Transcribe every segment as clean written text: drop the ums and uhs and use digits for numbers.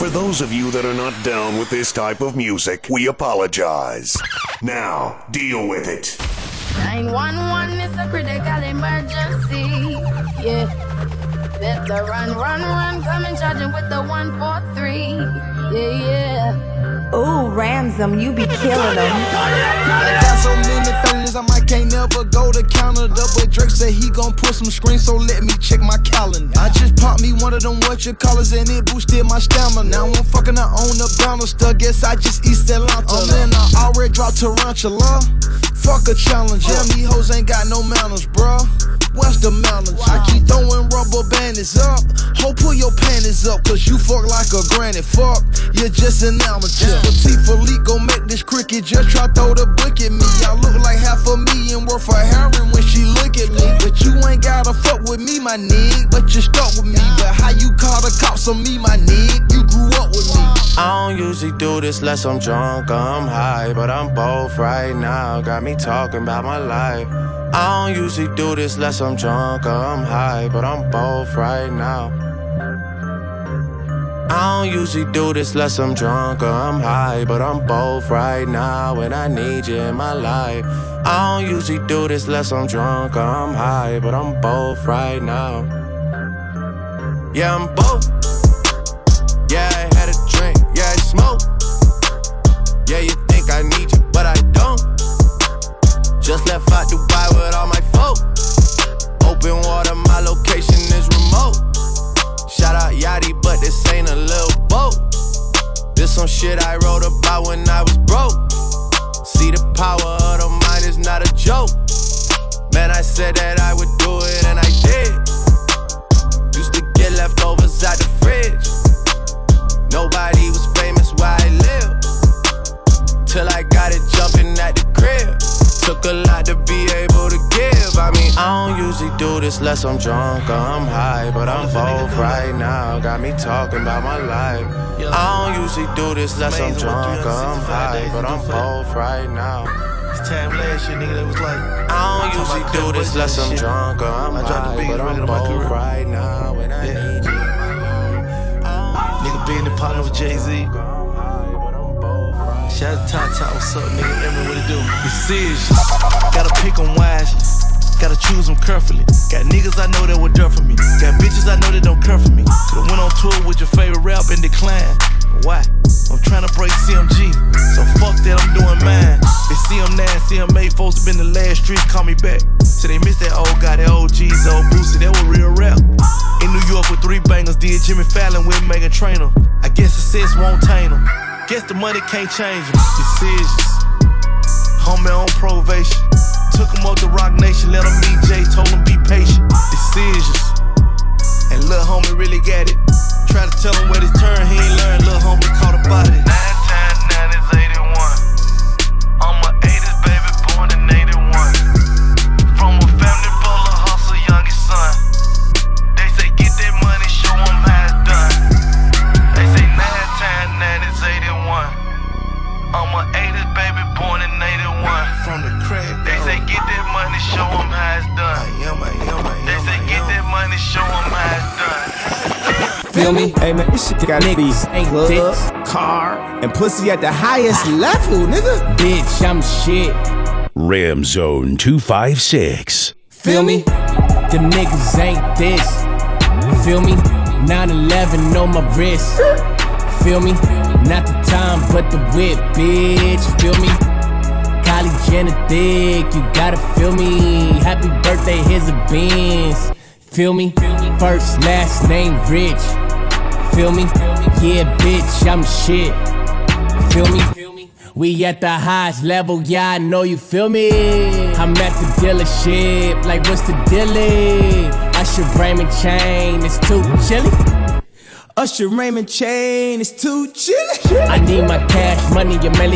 For those of you that are not down with this type of music, we apologize. Now, deal with it. 911 is a critical emergency. Yeah. Better run. Come and charge him with the 143. Yeah. Ooh, Ransom, you be killing them. I got so many fellas, I might can't never go to Canada. But Drake said he gon' put some screens, so let me check my calendar. I just popped me one of them whatchamacallits and it boosted my stamina. Now I'm fucking I own the banister, guess I just East Atlanta. Then I already dropped Tarantula. Fuck a challenge, yeah, these hoes ain't got no manners, bruh. What's the manners? I keep throwing rubber bandits up. Ho, pull your panties up, cause you fuck like a granny. Fuck, you're just an amateur. Latifah Lee gon' make this cricket, just try throw the book at me. I look like $500,000 worth of heroin when she look at me. But you ain't gotta fuck with me, my nigga. But you stuck with me. But how you call the cops on me, my nigga? You grew up with me. I don't usually do this unless I'm drunk or I'm high, but I'm both right now. Got me talking about my life. I don't usually do this unless I'm drunk or I'm high, but I'm both right now. I don't usually do this unless I'm drunk or I'm high, but I'm both right now, and I need you in my life. I don't usually do this unless I'm drunk or I'm high, but I'm both right now. Yeah, I'm both. Yeah, I had a drink, yeah, I smoke. Yeah, you think I need you, but I don't. Just left out Dubai with all my folk. Open water, my location is remote. Shout out Yachty, but this ain't a little boat. This some shit I wrote about when I was broke. See, the power of the mind is not a joke. Man, I said that I would do it and I did. Used to get leftovers out the fridge. Nobody was famous where I live, till I got it jumping at the crib. Took a lot to be able to give. I mean, I don't usually do this unless I'm drunk or I'm high, but I'm both right now. Got me talking about my life. I don't usually do this unless I'm drunk or I'm high, but I'm both right now. This time last year, nigga, that was like, I don't usually do this unless I'm drunk or I'm high, but I'm both right now, and I need you. nigga being the partner with Jay-Z. Shout out to Tata, what's up, nigga? Emily, what it do? Decisions, gotta pick 'em wisely, gotta choose 'em carefully. Got niggas I know that will dirt for me, got bitches I know that don't care for me. Could've went on tour with your favorite rap and declined. Why? I'm tryna break CMG, so fuck that, I'm doing mine. They CM9, CM8, folks been the last streets, call me back. So they miss that old guy, that old G's, old Boosie, that was real rap. In New York with 3 bangers, did Jimmy Fallon with Meghan Trainor. I guess success won't tame them. Guess the money can't change them. Decisions, homie on probation. Took him up to Rock Nation, let him meet Jay, told him be patient. Decisions, and lil' homie really got it. Try to tell him where his turn, he ain't learned, lil' homie caught about it. 9 times 9 is 81. I'm a 80s baby, born in 81. From a family full of hustle, youngest son. They say get that money, show him how it's done. They say 9 times 9 is 81. I'm a 80s baby, born in 81. From the crack, they say get that money, show him how it's done. They say get that money, show him how it's done. Feel me? Hey man, this shit got niggas ain't dicks, car, and pussy at the highest level, nigga. Bitch, I'm shit. Ram Zone 256. Feel me? Them niggas ain't this. Feel me? 9/11 on my wrist. Feel me? Not the time, but the whip, bitch. Feel me? Kylie Jenner thick, you gotta feel me. Happy birthday, here's a Benz. Feel me? First, last name, Rich. Feel me? Yeah, bitch, I'm shit. Feel me? We at the highest level, yeah, I know you feel me. I'm at the dealership, like what's the dealie? Usher Raymond chain, it's too chilly. Usher Raymond chain, it's too chilly. I need my cash money, a milli.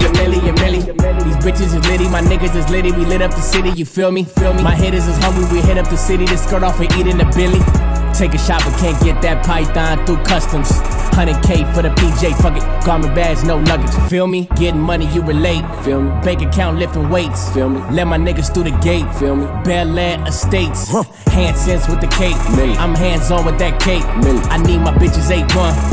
These bitches is litty, my niggas is litty. We lit up the city, you feel me? My hitters is hungry, we hit up the city to skirt off and eat in the Billy. Take a shot but can't get that python through customs. 100K for the PJ, fuck it. Garment bags, no luggage, feel me? Getting money, you relate, feel me? Bank account lifting weights, feel me? Let my niggas through the gate, feel me? Bel Air Estates, Hansons with the cake. I'm hands on with that cake. I need my bitches 8-1. I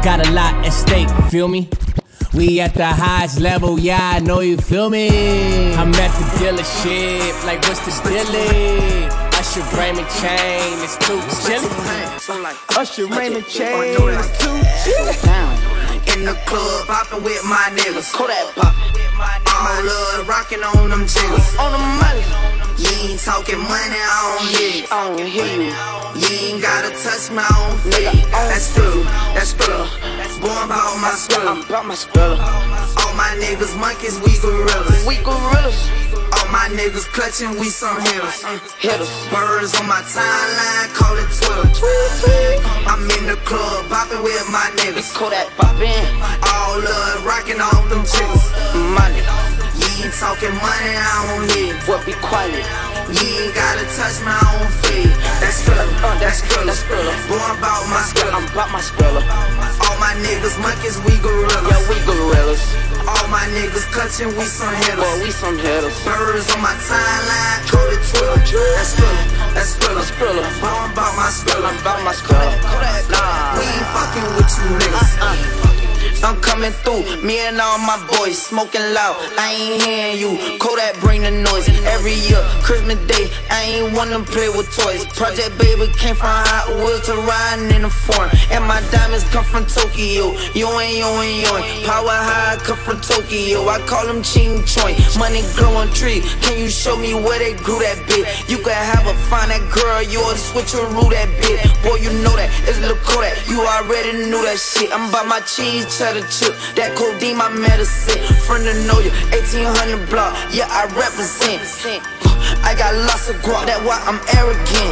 got a lot at stake, feel me? We at the highest level, yeah, I know you feel me. I'm at the dealership, like what's the dealie? Usher Raymond chain, it's too chillin'. Usher Raymond chain, it's too chillin'. In the club, poppin' with my niggas. Kodak pop. All love, rockin' on them jiggers. On the money. You ain't talking money, I don't hear you. You ain't gotta touch my own feet. That's true, that's true. Boy, I'm about my skrilla. I'm about my skrilla. All my niggas monkeys, we gorillas. We gorillas. All my niggas clutching, we some hitters. Birds on my timeline, call it Twitter. I'm in the club, bopping with my niggas. Kodak poppin'. All love, rockin' on them jiggers. Money. You ain't talking money, I don't hear. What be quiet? You ain't gotta touch my own feet. That's Skrilla, that's Skrilla. Boy, I'm about my Skrilla. I'm about my skrilla. All my niggas monkeys, we gorillas. Yeah, we gorillas. All my niggas clutching, we some hitters. Boy, we some hitters. Birds on my timeline, call it Twitter. That's Skrilla, that's Skrilla. Boy, I'm about my Skrilla. I'm about my skrilla. Nah, we ain't fucking with you niggas. I'm coming through, me and all my boys smoking loud. I ain't hearing you. Kodak bring the noise. Every year, Christmas Day, I ain't wanna play with toys. Project Baby came from Hot Wheels to riding in the foreign. And my diamonds come from Tokyo. Yoin. Power high come from Tokyo. I call them Ching Choin. Money growing tree. Can you show me where they grew that bit? You could have a fine that girl, yours switcheroo that bit. Boy, you know that it's Lil Kodak. You already knew that shit. I'm by my cheese cheddar chip. That codeine my medicine. Friend to know you, 1800 block. Yeah, I represent. I got lots of guap, that's why I'm arrogant.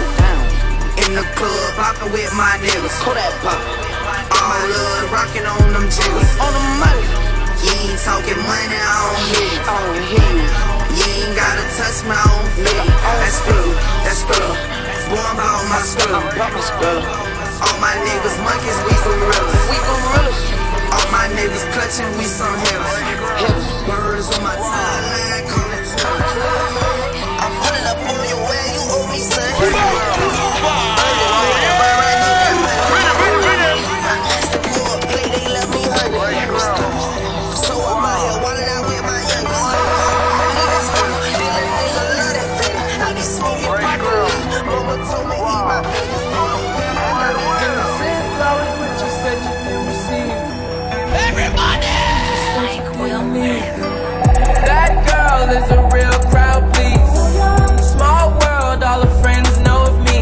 In the club, poppin' with my niggas. Kodak pop. All love, rockin' on them jiggers. On the money. You ain't talking money, I don't hear you. You ain't gotta touch my own feet. That's Skrilla. Boy, I'm about my skrilla. I'm about my skrilla. All my niggas monkeys, we gorillas. We gorillas. All my niggas clutching, we some hitters. Birds on my timeline, call it Twitter. I'm pulling up on your way, you owe me, son. That girl is a real crowd, please. Small world, all her friends know of me.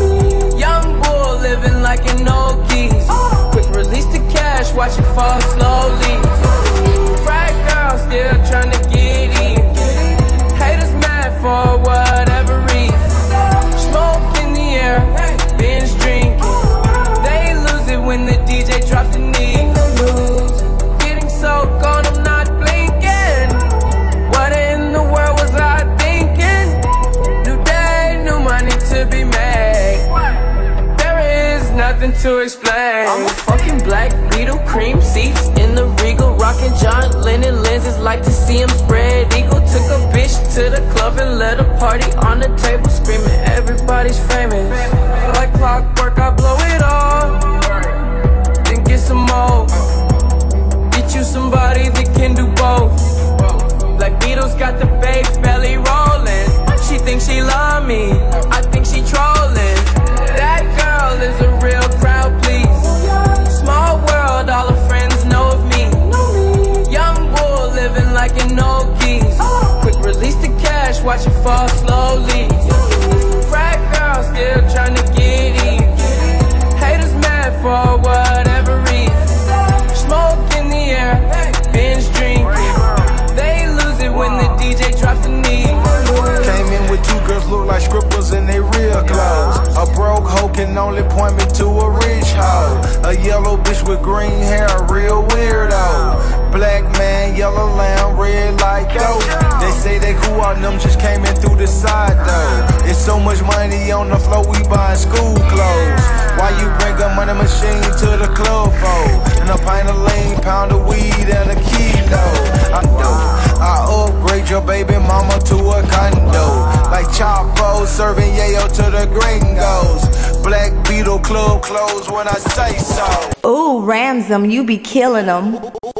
Young bull living like an old geese. Quick release the cash, watch it fall slowly. Frat girl still trying to get in. Haters mad for whatever reason. Smoke in the air, binge drinking. They lose it when the DJ drops the knee. Getting so gone, I'm not blinking. What in the world was I thinking? New day, new money to be made. There is nothing to explain. I'm a fucking black Beetle, cream seats in the Regal, rocking John Lennon lenses, like to see him spread eagle. Took a bitch to the club and let a party on the table, screaming everybody's famous. Like clockwork, I blow it all, then get some more. Get you somebody that can do both. Black Beatles got the babes belly rolling. She thinks she love me, I think she trolling. That girl is a real crowd, please. Small world, all her friends know of me. Young bull living like an old geese. Quick release the cash, watch it fall slowly. Frat girl still trying to get in. Haters mad for whatever reason. Smoke in the air, binge drinking. They lose it when the DJ drops the knee. Came in with two girls look like strippers in they real clothes. A broke hoe can only point me to a rich hoe. A yellow bitch with green hair, a real weirdo. Black man, yellow lamb, red like dope. They say they cool out, them just came in through the side though. It's so much money on the floor, we buying school clothes. Why you bring a money machine to the club for? And a pint of lean, pound of weed, and a kilo. I upgrade your baby mama to a condo. Like Chapo serving yayo to the gringos. Black Beetle club close when I say so. Ooh, rams them, you be killing them.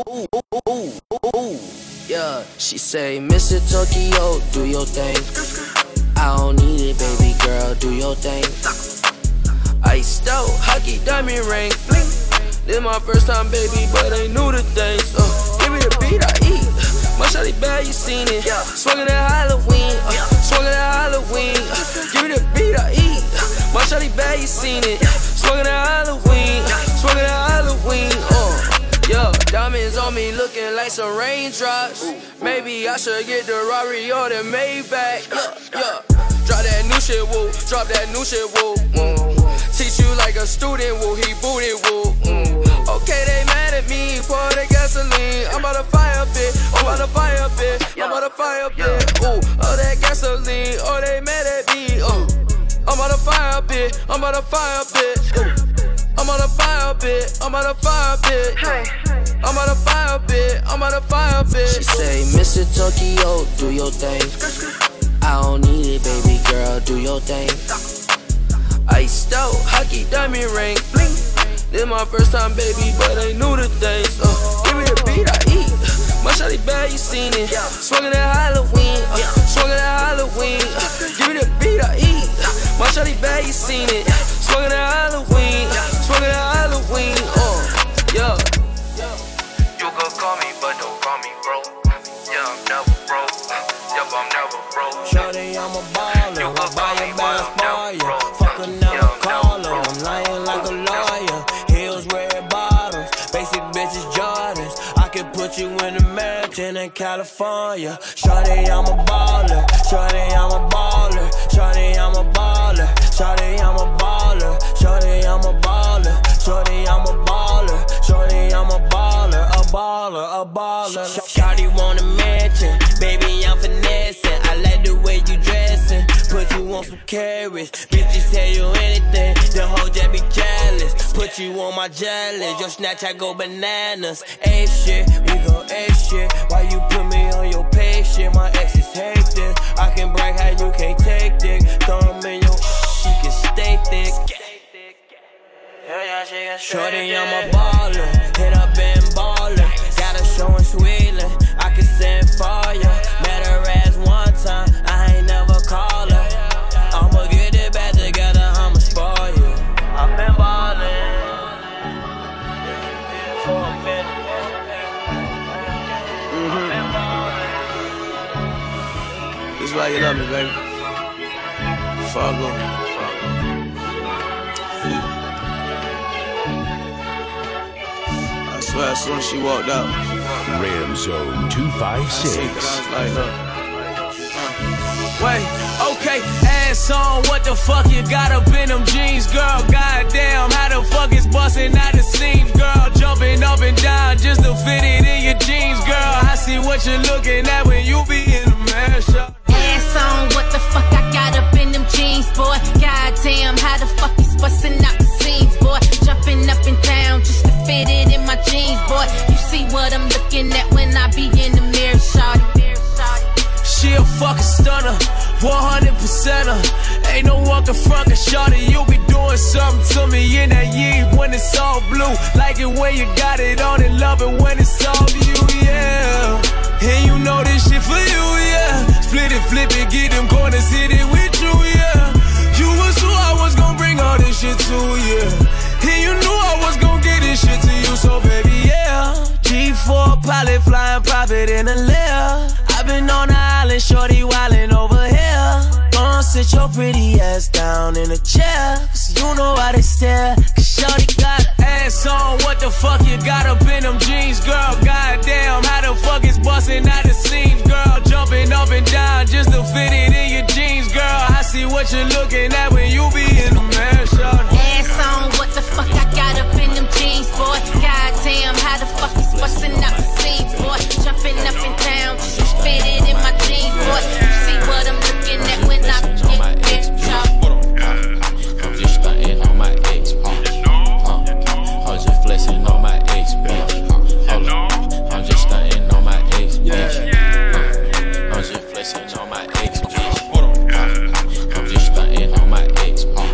Yeah, she say, Mr. Tokyo, do your thing. I don't need it, baby girl, do your thing. Iced out, hockey, diamond ring, bling. This my first time, baby, but I knew the things. Give me the beat, I eat. My shawty bad, you seen it. Swinging that Halloween, swinging that Halloween. Give me the beat, I eat. My shawty bad, you seen it. Swinging that Halloween, swinging that Halloween. Yeah, diamonds on me looking like some raindrops. Maybe I should get the Rari or the Maybach. Yeah. Drop that new shit, woo. Drop that new shit, woo. Teach you like a student, woo. He booted, woo. Okay, they mad at me. Pour the gasoline. I'm about to fire up it. I'm about to fire up it. I'm about to fire up it. Ooh, oh, that gasoline. Oh, they mad at me. I'm about to fire up it. I'm about to fire up it. I'm about to fire up it. I'm about to fire up it. I'm about to fire up it. I'm about to fire up it. She say, Mr. Tokyo, do your thing. I don't need it, baby girl, do your thing. Iced out, hockey, diamond ring, bling. This my first time, baby, but I knew the things. Give me the beat, I eat. My shawty bad, you seen it. Swinging that Halloween, swinging that Halloween. Give me the beat, I eat. My shawty bad, you seen it. Swinging that Halloween, swinging that Halloween. Yeah. You could call me, but don't call me bro. Yeah, I'm never broke. Yup, I'm never broke. Shorty, I'm a baller. You could call me, but I'm never broke. Fuck another caller. I'm lying like a lawyer. Heels, red bottoms. Basic bitches, Jordans. I can put you in a mansion in California. Shorty, I'm a baller. Shorty, I'm a baller. Shorty, I'm a baller. Shorty, I'm a baller. Shorty, I'm a baller. Shorty, I'm a baller. Shorty, I'm a baller. A baller, a baller. Shorty want a mansion. Baby, I'm finessing. I like the way you dressing. Put you on some carrots. Bitches tell you anything. The whole just be careless. Put you on my jealous. Your Snapchat go bananas. Ape shit, we go ape shit. Why you put me on your page shit? My exes hate this. I can brag how you can't take dick. Throw them in your she can stay thick. Shorty, I'm a baller. Hit up and baller. Got a show in Sweden. I can send for ya. Met her ass one time. I ain't never call her. I'ma get it back together. I'ma spoil you. I've been ballin'. This is why you love me, baby. Before I go. I swear, as soon as she walked out, Ram Zone 256. Wait, okay, ass on, what the fuck you got up in them jeans, girl? Goddamn, how the fuck is busting out the seams, girl? Jumping up and down just to fit it in your jeans, girl. I see what you're looking at when you be in the mashup. Ass on, what the fuck I got up in them jeans, boy? Goddamn, how the fuck is busting out the seams, boy? Jumping up and down just to fit it in my jeans, boy. You see what I'm looking at when I be in the mirror, shawty. She a fucking stunner, 100%er. Ain't no one can front, cause shawty, you be doing something to me in that Yves when it's all blue. Like it when you got it on and love it when it's all you, yeah. And you know this shit for you, yeah. Split it, flip it, get them corners, hit it with you, yeah. You was who I was gonna bring all this shit to, yeah. And you knew I was gonna get this shit to you, so baby, yeah. G4 pilot flying private in a lair. I've been on the island, shorty wildin' over here. Gonna sit your pretty ass down in a chair, cause you know how they stare. Cause shorty got ass on, what the fuck you got up in them jeans, girl? Goddamn, how the fuck is busting out the seams, girl? Jumping up and down just to fit it in your jeans, girl. I see what you're looking at when you be in the mashup. Ass on, what the fuck I got up in them jeans, boy? Goddamn, how the fuck is busting out the seams, boy? Jumping up and down just to fit it in my jeans, boy. You see what I'm looking at when I get I'm just stunting on my ex, I'm just flexing on my ex, bitch. Hold up, I'm just stunting on my ex, bitch. I'm just flexing on my ex, bitch. I'm just stunting on my ex,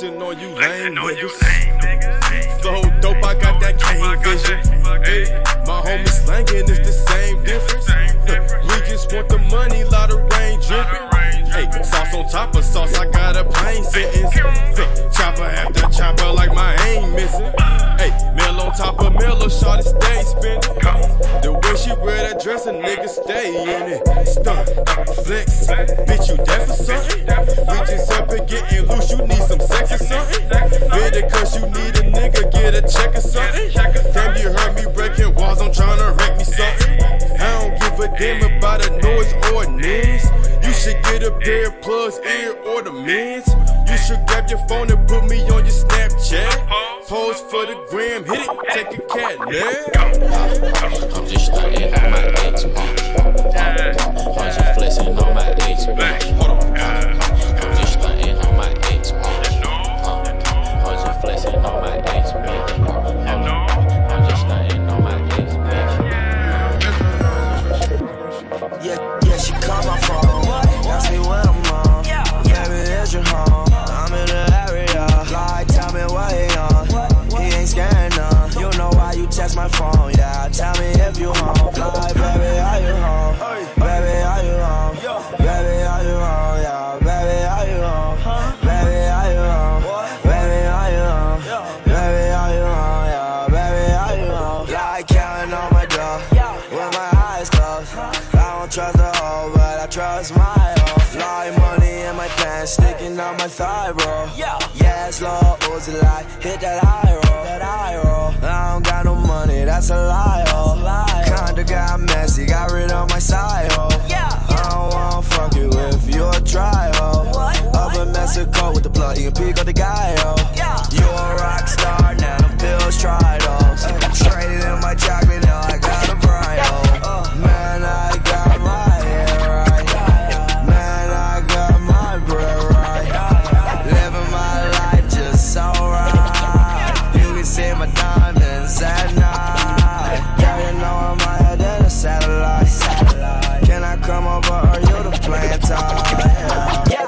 flexing on you lame niggas. Flow dope, I got that cane vision. Hey, my homie slanging is the same difference. We just want the money, lot of rain dripping. Hey, sauce on top of sauce, I got a plain sentence. Chopper after chopper like my aim missing. Hey, mill on top of mill, shorty stay spinning. The way she wear that dress, a nigga stay in it. Stunt, flex, bitch, you deaf or something? We just up and getting loose, you need some sex or something? Better cause you need a nigga, get a check or something? Damn, you heard me breaking walls, I'm tryna wreck me something. I don't give a damn about a noise or a news. You should get a pair of plugs, ear ornaments. You should grab your phone and put me on your Snapchat. Pose for the gram, hit it, take a cat nap. I'm just stunting on my ex, I'm just flexing on my ex, I'm just stunting on my ex, I'm just flexing on my ex, I'm just stunting on my ex, Yeah, she called my phone, asked me when I'm on. Baby, is you home? I'm in the area. Like, tell me what he on. He ain't scaring none. You know why you text my phone, yeah. Tell me if you home. Like, baby, are you home? Baby, are you home? Baby, are you home? Yeah, baby, are you home? Baby, are you home? Baby, are you home? Baby, are you home? Yeah, baby, are you home? Like, counting on my door with my eyes closed. I don't trust the hoe, but I trust my hoe. Like money in my pants, sticking out my thigh, bro. Yeah, it's low, Uzi light, hit that high roll. I don't got no money, that's a lie, oh. Kinda got messy, got rid of my side, oh. I don't wanna fuck you if you a try, oh. Up in Mexico with the blood, you can pick up the guy, oh. You a rock star, now the pills tried, oh. Traded in my chocolate, now I got a bride, oh. Man, I got my hair right. Man, I got my bread right. Living my life just so right. You can see my diamonds at night. Yeah, you know I'm higher than a satellite. Can I come over or you the playing time? Yeah.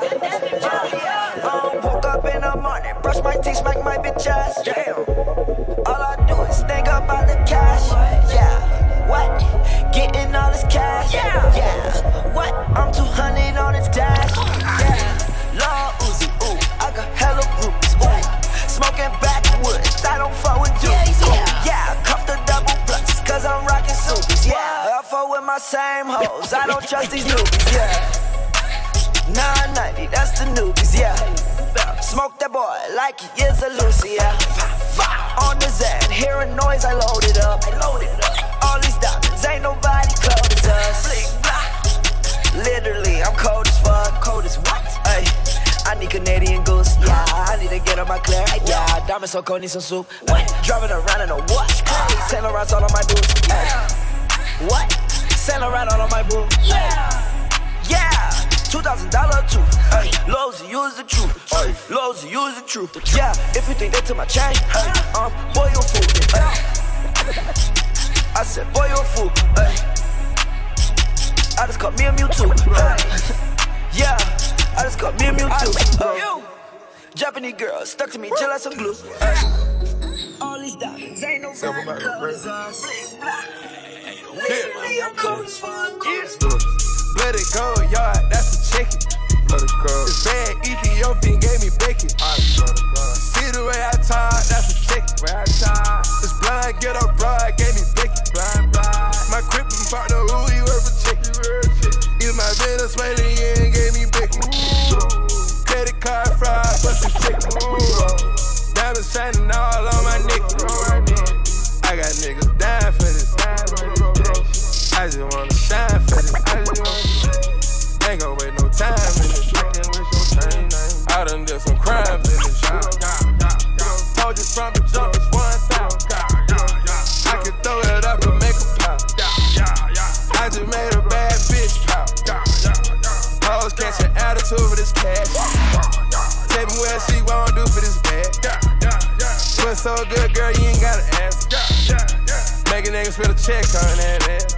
Woke up in the morning, brush my teeth, smack my bitch ass. Damn. All I do is think about the cash. Yeah. What? Getting all this cash. Yeah. What? I'm 200 on the dash. Yeah. Long Uzi, ooh. I got hella groupies, ooh. Smoking backwoods, I don't fuck with dudes. Yeah. Cuff the double blunts, cause I'm rocking supers. Yeah. I fuck with my same hoes, I don't trust these newbies. Yeah. 990, that's the newbies, yeah. Smoke that boy like he is a Lucy, yeah. On the Zen, hearing noise, I load it up. All these diamonds, ain't nobody cold as us. Literally, I'm cold as fuck. Cold as what? Ay, I need Canadian goose, yeah. I need to get on my clear, yeah. Diamonds so cold, need some soup. Ay, driving around in a what? Saint Laurent's all on my boots. Ay, what? Saint Laurent all on my boots. Yeah. $2,000 tooth, ayy, Lowe's, use the truth, ayy, Lowe's, use the truth, yeah, if you think that to my chain, ayy, boy, you a fool, ayy, I said, boy, you a fool, ayy, I just caught me a Mewtwo, ayy, yeah, I just caught me a Mewtwo, Japanese girl, stuck to me, chill like some glue, ayy, all these diamonds, ain't no clothes, literally, I'm cold as fuck, Let it go, yard, that's a chicken. Let it go. It's bad, Ethiopian gave me bacon. See the way I talk, that's a chicken. It's blind, get up broad, gave me bacon. My crippin' partner, who he worth for chicken. Either my Venezuelan gave me bacon. Credit card fraud, bustin' chicken. Diamonds shining all on my neck. I got niggas dying for this. I just wanna shine for this. Ain't gon' wait no time in this. I done did some crimes in this. Told you from the jump, it's 1,000. I can throw it up and make a pop. I just made a bad bitch pop. Hoes catch an attitude for this cash. Tell me what she won't do for this bag. But so good, girl, you ain't gotta ask. Make a nigga spend a check on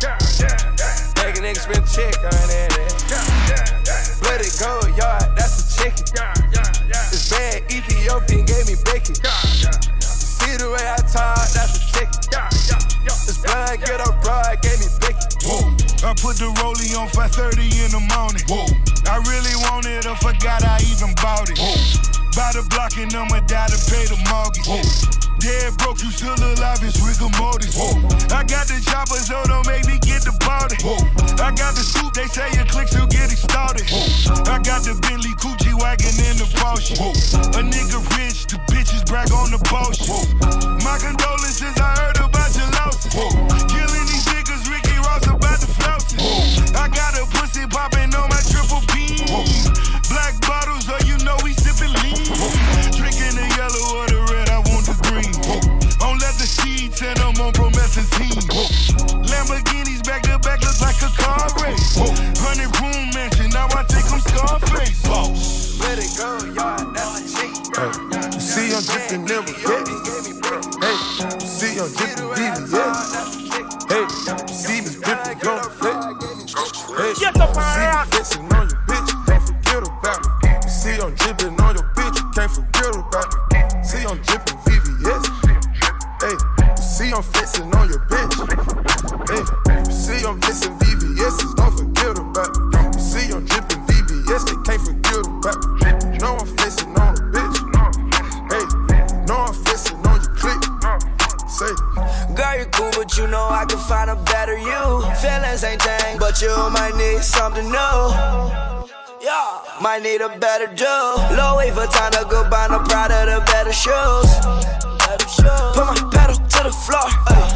that. Make a nigga spend a check on that. Let it go, yard, that's a chicken. This bad Ethiopian gave me bacon. See the way I talk, that's a ticket. This blind ghetto broad gave me bacon. I put the rollie on 5:30 in the morning. I really wanted it, I forgot I even bought it. By the block and I'ma die to pay the mortgage. Dead broke, you still alive, it's rigor mortis. I got the chopper, so don't make me get the body. I got the scoop, they say your clicks will get it started. I got the Bentley Coochie wagon in the Porsche. A nigga rich, the bitches brag on the bullshit. My condolences, I heard about your losses. Killing these niggas, Ricky Ross about the flousing. I got a pussy popping on my triple beam. Black bottles, or you know we sipping lean. Drinking the yellow or the red, I want the green. On leather seats and I'm on promethazine. Lamborghinis back to back look like a car race. 100-room mansion, now I think I'm Scarface. Let it go, y'all, that's a chick. You see I'm dripping never get it. Hey, you see I'm dripping VVS. Hey, you see me dripping gon' flip. Hey, you see me flexing on your bitch, can't forget about it. You see I'm dripping on your bitch, you can't forget about it. See I'm dripping VVS. Hey, you see I'm flexing on your bitch. Hey, you see I'm flexing VVS, don't forget about it. You see I'm dripping VVS, they can't forget about it. No, I'm flexing on a bitch. Hey, no, I'm flexing on your click. Say, girl, you're cool, but you know I can find a better you. Feelings ain't changed, but you might need something new. Yeah, might need a better do. Low wait for time to go buy no Prada, the better shoes. Put my pedal to the floor.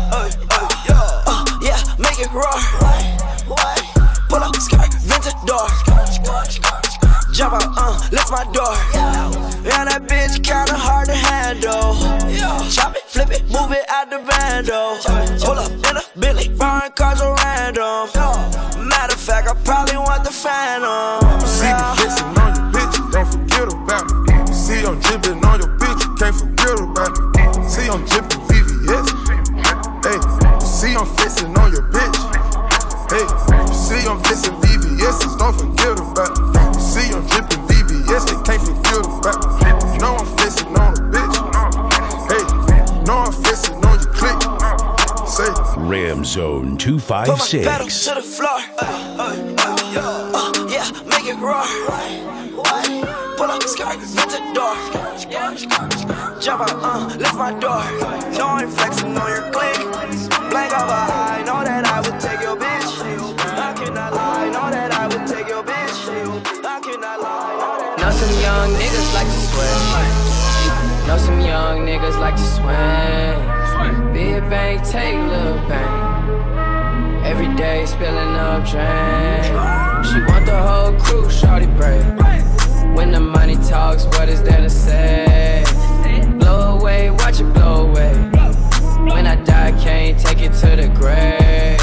Yeah, make it roar. Pull up, skirt, vintage door. Jump out, lift my door. Yeah, that bitch kinda hard to handle. Chop it, flip it, move it out the bando. Pull up in a Bentley, foreign cars are random. Matter of fact, I probably want the Phantom. you see me flexing on your bitch, don't forget about it. You see I'm dripping on your bitch, you can't forget about it. See I'm dripping VVS. Hey, you see I'm flexing on your bitch. Hey, you see I'm flexing VVS, don't forget about it. You see I'm dripping VVS, they can't forget about it. No, I'm flexing on a bitch. Hey, no, I'm flexing on your click. Say, Ram Zone Put my pedal 256. to the floor. Yeah, make it roar. Pull up, skirt, vintage door. Jump out, lift my door. No, I ain't flexing on your click. Blank of an eye, know that I would take your bitch. I cannot lie, know that I would take your bitch. I cannot lie. Know some young niggas like to sweat. Know some young niggas like to swing. Big bang, take little bang. Every day spilling up drain. She want the whole crew, shawty break. When the money talks, what is there to say? Blow away, watch it blow away. When I die, can't take it to the grave.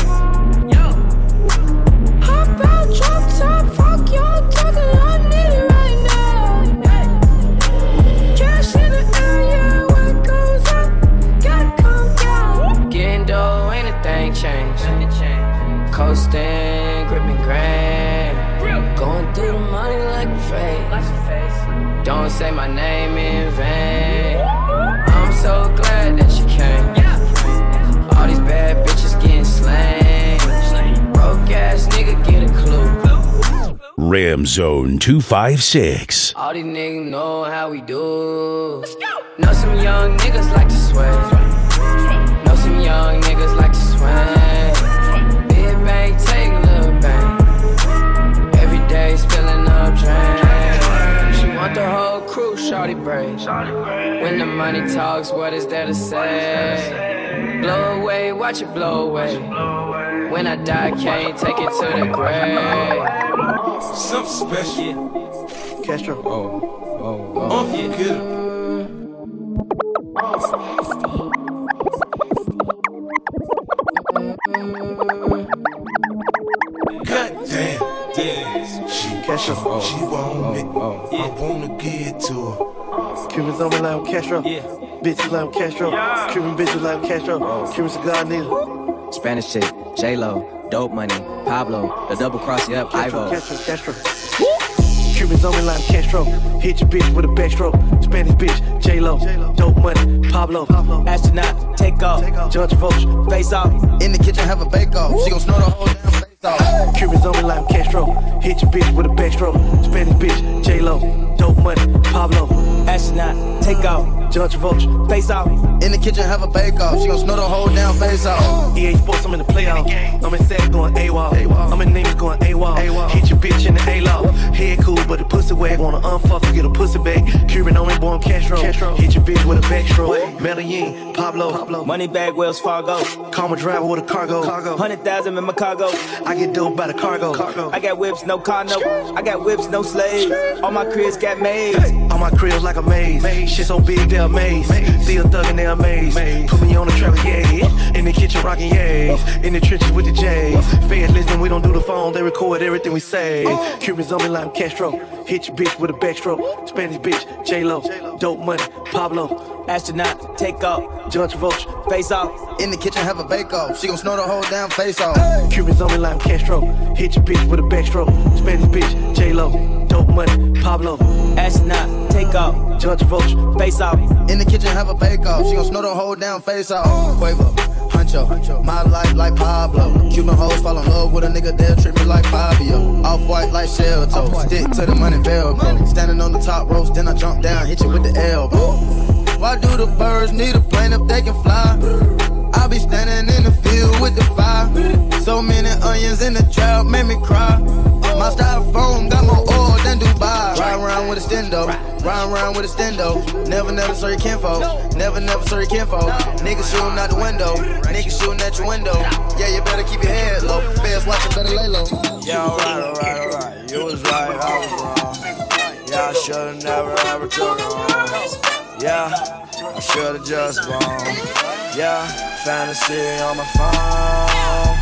Hop out, drop top, fuck y'all talking, I need it right now. Cash in the area, what goes up, gotta come down. Getting dough, ain't a thing changed. Coasting, gripping grand. Going through the money like a fake. Don't say my name in vain. I'm so glad that you came. All these bad bitches getting slain. Broke ass nigga get a clue. Ram Zone 256. All these niggas know how we do. Know some young niggas like to sway. Know some young niggas like to swing. Big bang, take a little bang. Every day spilling up drain. She want the whole crew, shawty break. When the money talks, what is there to say? Blow away, watch it blow away. When I die, can't take it to the grave. Something special. Castro. Unforgettable. Goddamn. Castro. She want me. I wanna get to her. Cubans on my line with Castro. Bitches like Castro. Cuban bitches like Castro. Cuban cigar needle. Spanish chick, J-Lo, dope money, Pablo, the double cross, yep, Ivo. Castro. Cubans on me like Castro. Hit your bitch with a backstroke. Spanish bitch, J-Lo. Dope money, Pablo. Astronaut, take off. John Travolta, face off. In the kitchen, have a bake-off. She gon' snort the whole damn face off. Cubans on me like Castro. Hit your bitch with a backstroke. Spanish bitch, J-Lo. Dope money, Pablo. Astronaut, take off. John Travolta, face off. In the kitchen, have a bake-off. She gon' snort the whole damn face off. EA Sports, I'm in the playoff. I'm in SAG going AWOL. I'm in Names going AWOL. Hit your bitch in the A-Law. Head cool, but the pussy wag. Wanna unfuck and get a pussy bag. Cuban on me, born Castro. Hit your bitch with a backstroke. Medellin, Pablo. Money bag, Wells Fargo. Call my driver with a cargo. 100,000 in my cargo. I get dope by the cargo. I got whips, no car, no. I got whips, no slaves. All my cribs got maids. All my cribs like a maze. Shit so big, they're amazed. Still thuggin', they're amazed. Put me on the trailer, yeah. In the kitchen, rockin' yays. In the trenches with the J's. Feds listen, we don't do the phone. They record everything we say. Cubans on me like Castro. Hit your bitch with a backstroke. Spanish bitch, J-Lo. Dope money, Pablo. Astronaut, take off. John Travolta, face off. In the kitchen, have a bake-off. She gon' snort the whole damn face off. Cubans on me like Castro. Hit your bitch with a backstroke. Spanish bitch, J-Lo. Dope money, Pablo. Astronaut, take off. John Travolta, face off. In the kitchen, have a bake-off. She gon' snort the whole damn face off. Quavo, Huncho, my life like Pablo. Cuban hoes fall in love with a nigga, they'll treat me like Fabio. Off-white like shell toe. Stick to the money, Velcro. Standing on the top ropes, then I jump down, hit you with the elbow. Why do the birds need a plane if they can fly? I be standing in the field with the fire. So many onions in the trap made me cry. My styrofoam got more oil than Dubai. Ride around with a stendo, ride around with a stendo. Never saw your kinfolk, never saw your kinfolk. Niggas shooting out the window, niggas shooting at your window. Yeah, you better keep your head low. Feds watching, better lay low. Yeah, alright. You was right, I was wrong. Yeah, I should've never ever took it home. Yeah, I should've just blown. Yeah, fantasy on my phone.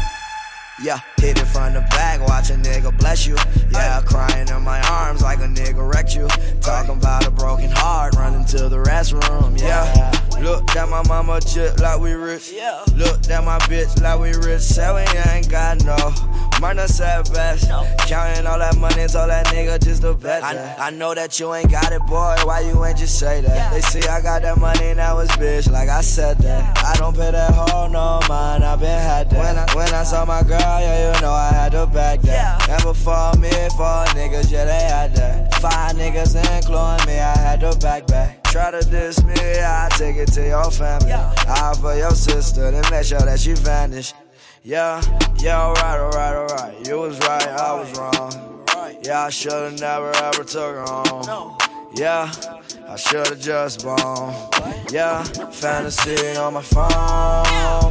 Yeah, hit it from the back, watch a nigga bless you. Yeah, crying in my arms like a nigga wrecked you. Talking about a broken heart, running to the restroom. Yeah, look at my mama chip like we rich. Look at my bitch like we rich. Say we ain't got no murder said best. Counting all that money, told that nigga just to bet that. I know that you ain't got it, boy, why you ain't just say that? They see I got that money, now it's bitch, like I said that. I don't pay that hoe no mind, I been had that. When I saw my girl, yeah, you know I had to back that. And before me, 4 niggas, yeah, they had that. 5 niggas including me, I had to back. Try to diss me, I take it to your family. I for your sister, then make sure that she vanished. Yeah, alright. You was right, I was wrong. Yeah, I should've never ever took her home. Yeah, I should've just blown. Yeah, fantasy on my phone.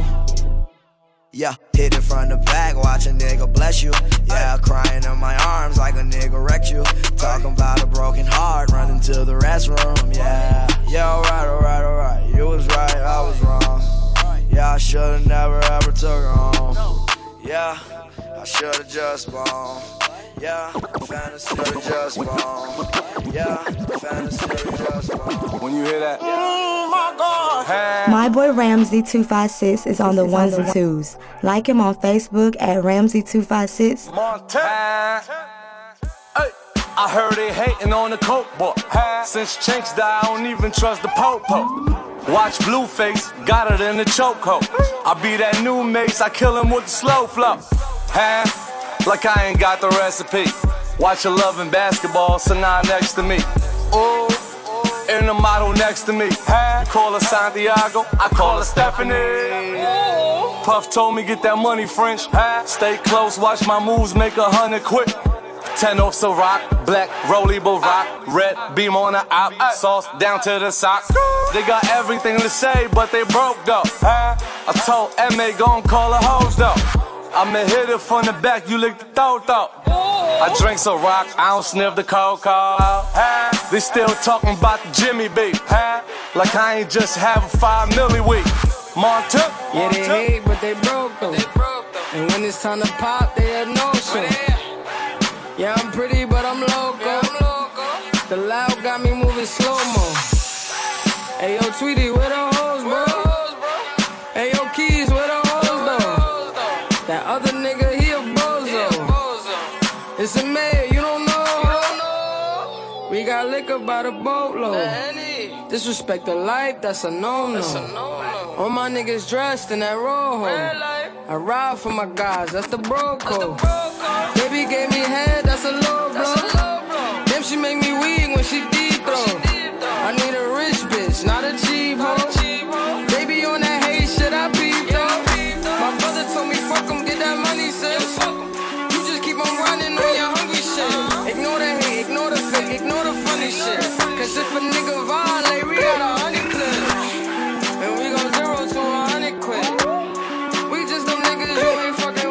Yeah, hit it from the back, watch a nigga bless you. Yeah, crying in my arms like a nigga wrecked you. Talking about a broken heart, running to the restroom. Yeah, alright. You was right, I was wrong. Yeah, I should've never ever took her home. Yeah, I should've just blown. Yeah, fantasy just blown. Yeah, fantasy just blown. When you hear that, oh my God. My boy Ramsey256 is on the ones and twos. Like him on Facebook at Ramsey256. Hey, I heard they hating on the coke boy. Since Chinks died, I don't even trust the po-po. Watch Blueface, got it in the chokehold. I be that new Mace, I kill him with the slow flow. Like I ain't got the recipe. Watch her loving basketball, Sanaa next to me. Ooh, and the model next to me. You call her Santiago, I call her Stephanie. Puff told me get that money French. Stay close, watch my moves, make 100 quick. 10 off Ciroc, black Rolly Barack, red beam on the op, sauce down to the socks. They got everything to say, but they broke though. I told M.A. gon' call her hoes though. I'ma hit it from the back, you lick the throat though. I drink Ciroc, I don't sniff the cocoa. They still talking about the Jimmy beef. Like I ain't just have a 5 milli week. Monta? Yeah, they hate, but they broke though. And when it's time to pop, they had no show. Yeah, I'm pretty, but I'm loco. The loud got me moving slow-mo. Hey, yo, Tweety, where the hoes, bro? Hey, yo, Keys, where the hoes, though? That other nigga, he a bozo. It's a mayor, you don't know. got liquor by the boatload. Disrespect the life, that's a no-no. All my niggas dressed in that rojo. I ride for my guys, that's the bro code. Baby gave me head, that's a low blow. Damn, she make me weak when she deep throw. I need a rich bitch, not a cheap hoe. Baby on that hate shit, I peep though. My brother told me fuck him, get that money, sis. You just keep on running on your hungry shit. Ignore the hate, ignore the fake, ignore the funny shit. Cause if a nigga violate, we got 100 clips. And we go 0 to 100 quick. We just them niggas you ain't fucking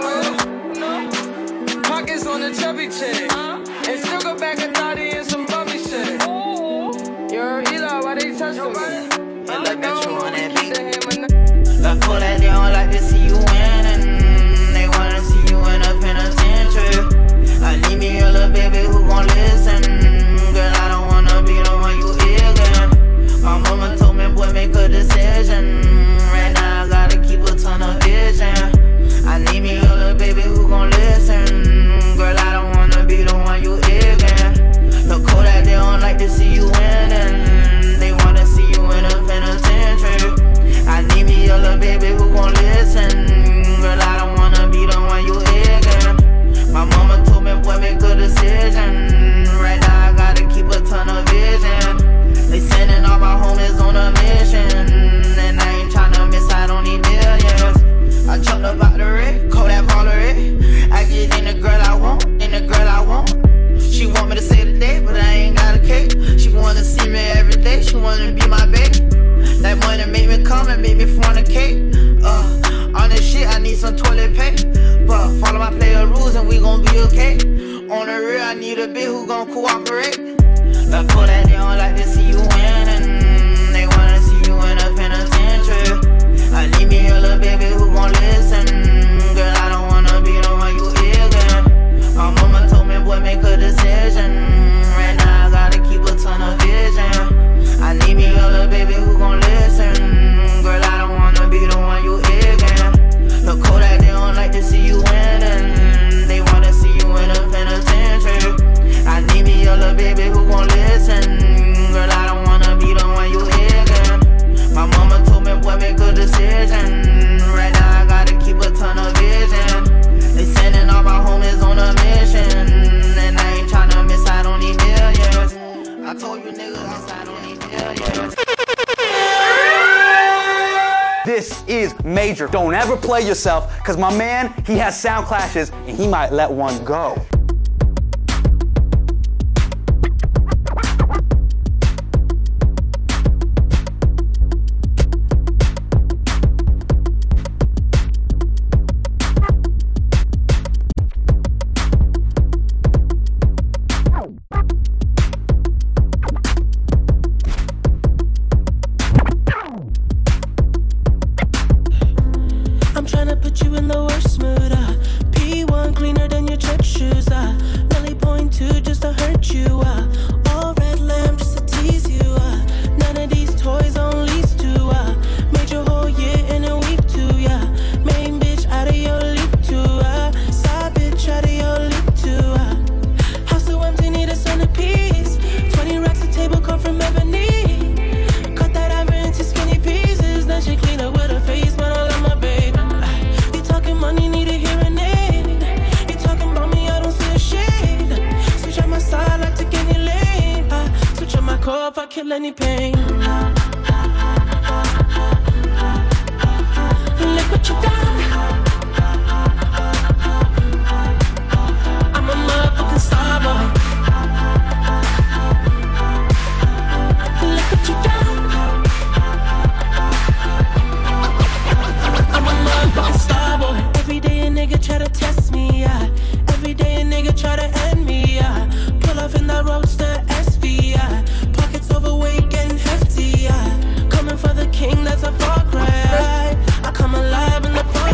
with. Pockets on the chubby chick. And still go back a 30 and some bummy shit. You're Eli, why they touching me? Yeah, look at you on that beat. Look cool that they don't like to see you winning. They wanna see you in a penitentiary. I need me a little baby who gon' listen. Girl, I don't wanna be the one you ignorant. My mama told me, boy, make a decision. Right now I gotta keep a ton of vision. I need me a little baby who gon' listen. Girl, I don't wanna be the one you ignorant. Look cool that they don't like to see you winning. They wanna see you in a penitentiary. I need me a little baby who gon' listen. Girl, I don't wanna be the one you ignorant. My mama told me, boy, make a decision. Right now I gotta keep a ton of vision. They sending all my homies on a mission. And I ain't tryna miss out on these millions. I jumped up out the red, call that Valerie. I get in the girl I want, in the girl I want. She want me to say the day, but I ain't got a cake. She wanna see me every day, she wanna be my baby. That money make me come and make me fornicate. On this shit, I need some toilet paper. But follow my player rules and we gon' be okay. On the real, I need a bitch who gon' cooperate. Look cool that they don't like to see you winning. They wanna see you in a penitentiary. I need me a little baby who gon' listen. Girl, I don't wanna be the one you ignorant. My mama told me, boy, make a decision. Right now I gotta keep a ton of vision. I need me a little baby who gon' listen. Girl, I don't wanna be the one you ignorant. Look cool that they don't like to see you winning. They wanna see you in a penitentiary. I need me a little baby who gon' listen. Girl, I don't wanna be the one you ignorant. My mama told me, boy, make a decision. Right now I gotta keep a ton of vision. They sending all my homies on a mission. And I ain't tryna miss out on these millions. I told you niggas miss out on these millions. This is major. Don't ever play yourself, because my man, he has sound clashes, and he might let one go. Kill any pain. Look what you done. I'm a motherfucking star boy. Look what you done. I'm a motherfucking star boy. Every day a nigga try to test me, yeah. Every day a nigga try to end me, yeah. Pull off in that roadster SV, yeah. Overweight and hefty, yeah. Coming for the king, that's a far cry. I come alive in the far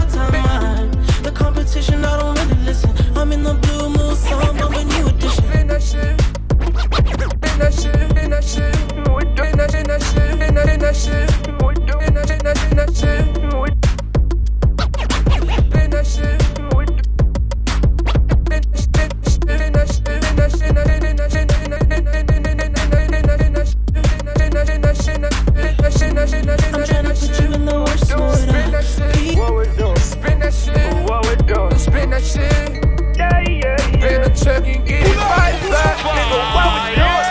check and get it right back. Nigga, what we doing?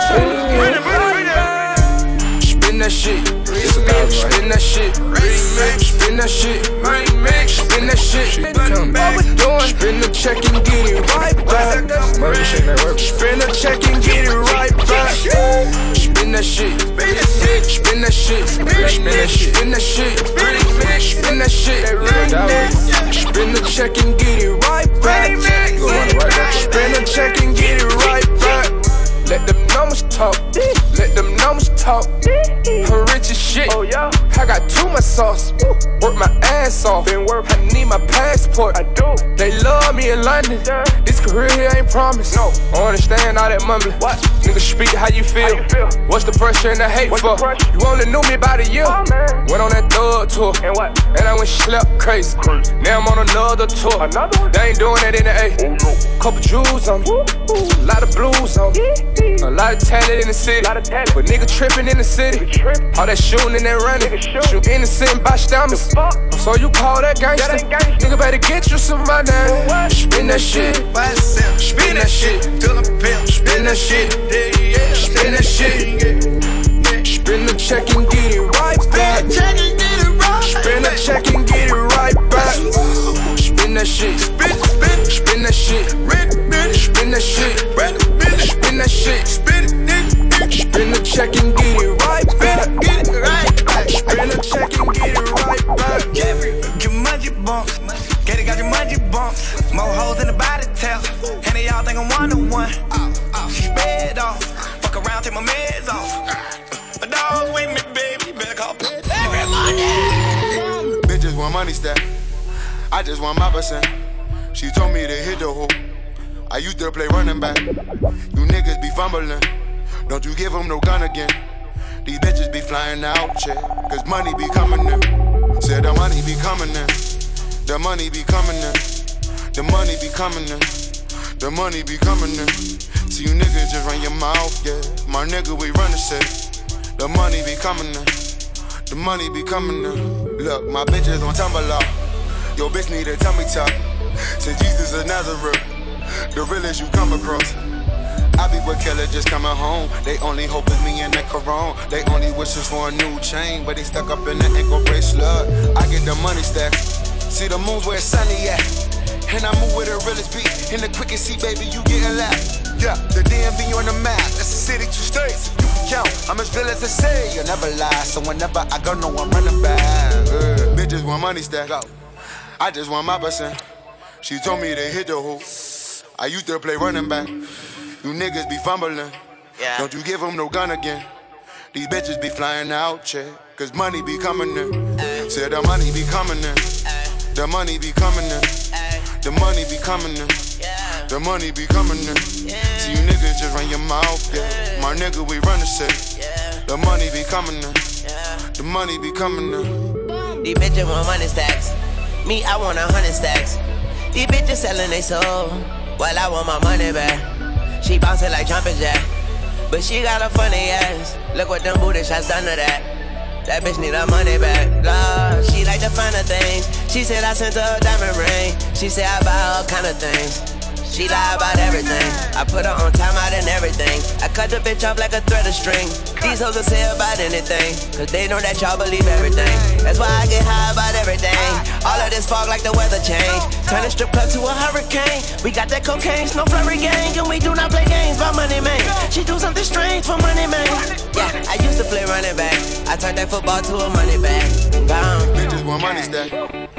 Spin that shit. Spin that shit. Spin that shit. Spin that shit. What we doing? Spin the check and get it right back. Spin the check and get it right back. Spin that shit. Spin that shit. Spin that shit. Spin that shit. Spin that shit. Spin the check and get it right back. Spin the check and get it right back. Let them numbers talk. Let them numbers talk. I'm rich as shit. Oh yeah. I got too much sauce. Work my ass off. I need my passport. I do. They love me in London. This career here ain't promised. No. I understand all that mumbling. What? Nigga, speak how you feel. What's the pressure and the hate for? You only knew me about a year. Went on that thug tour. And what? And I went slept crazy. Now I'm on another tour. Another one? They ain't doing that in the A. Oh, no. Couple jewels on me. A lot of blues on me. A lot of talent in the city. But nigga tripping in the city. All that shooting and that running. Shoot innocent bystanders. So you call that gangsta? Nigga better get you some money. Spin that shit. Spin that shit. Spin that shit. Spin that shit. Spin the check and get it right back. Spin the check and get it right back. Spin that shit. Spin that shit. Spin that shit. Spin that shit. Spin the check and get it right back. Spin the check and get it right back. Jumanji bumps, Gator got Jumanji bumps. More hoes in the body tell, and they all think I'm one-to-one. She sped off, fuck around, take my meds off. A dog with me, baby, better call every morning. Bitches want money stack, I just want my percent. She told me to hit the hole, I used to play running back. You niggas be fumbling, don't you give them no gun again. These bitches be flying out, yeah, cause money be coming in. Said the money be coming in. The money be coming in. The money be coming in. The money be coming in. See you niggas just run your mouth, yeah. My nigga, we run the shit. The money be coming in. The money be coming in. Look, my bitches on tumble off. Your bitch need a tummy tuck. Since Jesus of Nazareth, the realest you come across. I be with killer just coming home. They only hope is me and that Corona. They only wishes for a new chain, but they stuck up in the ankle bracelet. I get the money stacks. See the moon's where it's sunny at. And I move with the realest beat. In the quickest seat, baby, you getting lapped. Yeah, the DMV on the map. That's the city, 2 states. You can count. I'm as real as I say. You'll never lie. So whenever I go, no, I'm running back. Bitches want money stack. I just want my percent. She told me to hit the hoop. I used to play running back. You niggas be fumbling. Yeah. Don't you give them no gun again. These bitches be flying out, yeah. Cause money be coming in. Said the money be coming in. The money be coming in. The money be coming in. The money be coming in. See you niggas just run your mouth, yeah. My nigga, we run the shit. The money be coming in. The money be coming in. These bitches want money stacks. Me, I want 100 stacks. These bitches selling they soul. Well, I want my money back. She bouncing like jumping jack, but she got a funny ass. Look what them booty shots done to that. That bitch need her money back. Lord, she like the finer things. She said I sent her a diamond ring. She said I buy all kind of things. She lie about everything. I put her on time out and everything. I cut the bitch off like a thread of string. These hoes will say about anything, cause they know that y'all believe everything. That's why I get high about everything. All of this fog like the weather change. Turn a strip club to a hurricane. We got that cocaine, no flurry gang. And we do not play games by money, man. She do something strange for money, man. Yeah, I used to play running back. I turned that football to a money bag. Boom. Bitches want money stack.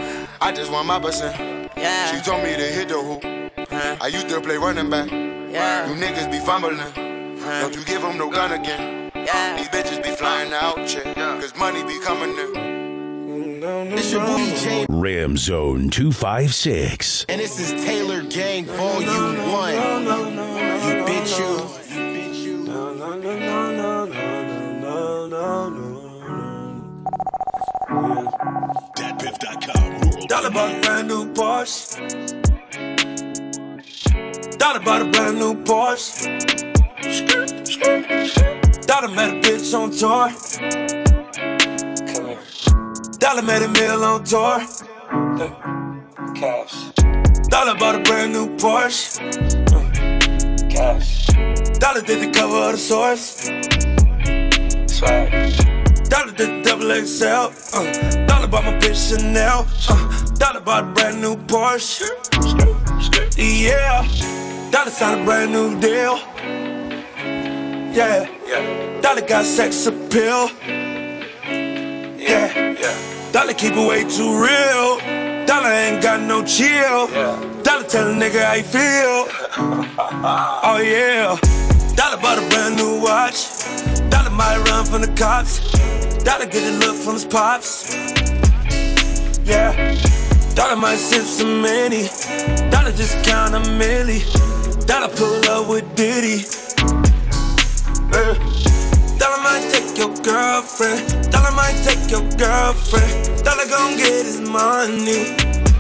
I just want my percent. Yeah. She told me to hit the hoop. I used to play running back. Yeah. You niggas be fumbling. Don't you give them no gun again. Yeah. These bitches be flying out, yeah. Cause money be coming in. This your boy J. Ram Zone 256. And this is Taylor Gang Volume 1. You bitch you. DatPiff.com. Dollar bought a brand new Porsche. Dollar bought a brand new Porsche. Dollar met a bitch on tour. Dollar made $1 million on tour. Cash. Dollar bought a brand new Porsche. Dollar did the cover of the source. Dollar did the double XL. Dollar bought my bitch Chanel. Dollar bought a brand new Porsche. Yeah. Dollar signed a brand new deal. Yeah. Dollar got sex appeal. Yeah. Dollar keep it way too real. Dollar ain't got no chill. Dollar tell a nigga how you feel. Oh yeah. Dollar bought a brand new watch. Dollar might run from the cops. Dollar get a look from his pops. Yeah. Dollar might sip some many. Dollar just count a milli. Dollar pull up with Diddy. Dollar might take your girlfriend. Dollar might take your girlfriend. Dollar gon' get his money.